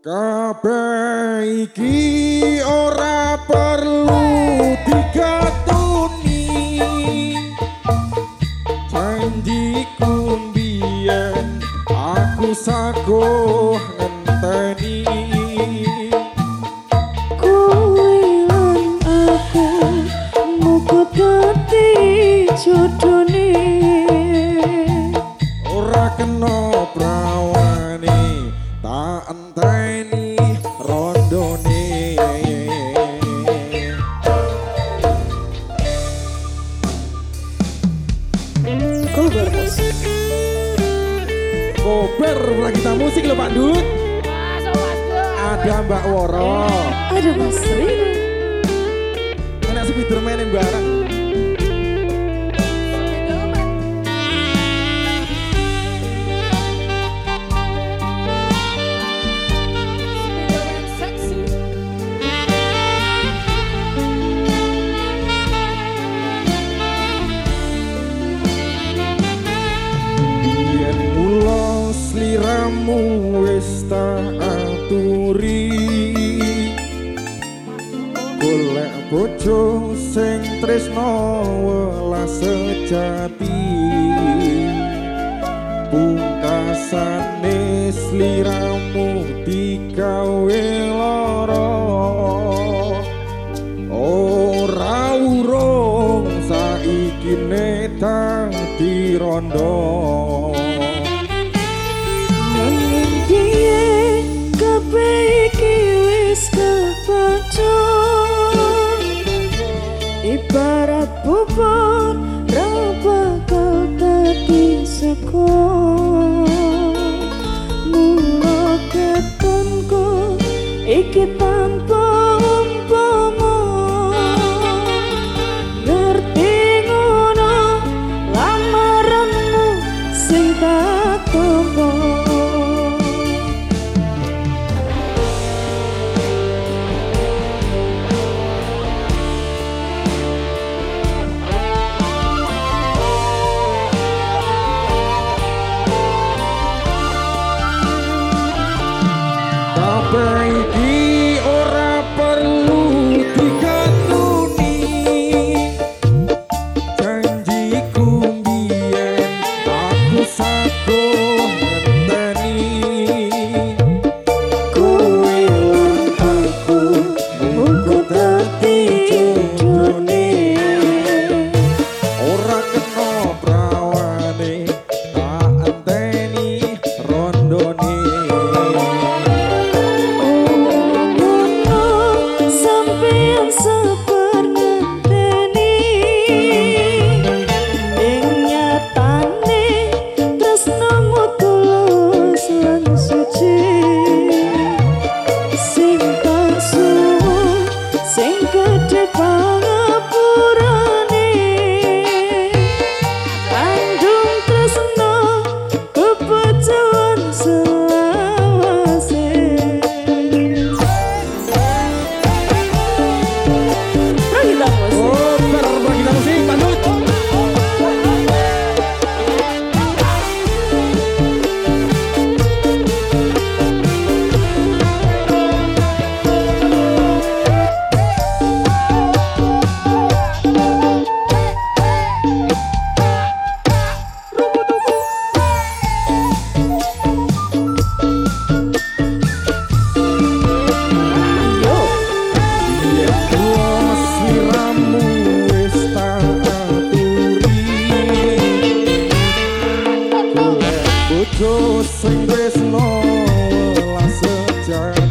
Kabeh iki ora perlu digatuni, janjiku mbiyen aku saguh ngenteni. Kowe lan aku muga dadi jodone, Ora kena prawane tak enteni rondone. Kobar musik. Kober kita musik lho Pak Dut. Ada Mbak Woro, Ada Mas Rino. enak Spiderman yang bareng. Yen mula sliramu wis tak aturi, golek bojo sing tresno welas sejati. Pungkasane sliramu digawe lara, ora urung saiki netang dirondo. Nanging piye kabeh iki wis kebaca, ibarat bubur ra bakal dadi sego. Mula ketonku iki tanpa umpama, ngerti ngono lamaranmu sing tak tampa. Kabeh iki ora perlu digatuni, janjiku mbiyen aku saguh ngenteni. Kowe lan aku muga dadi jodone, ora kena prawane tak enteni rondone. Sampeyan seperti ing nyatane tresnamu tulus lan suci, sing tak suwun sing gedhe pangapurane, kandung tresna kepecahan selawase. Kita musik. Oh, berbagi kita musik, Pak Dut. Yo. Yen kula sliramu wis tak aturi, golek bojo sing tresno welas sejati.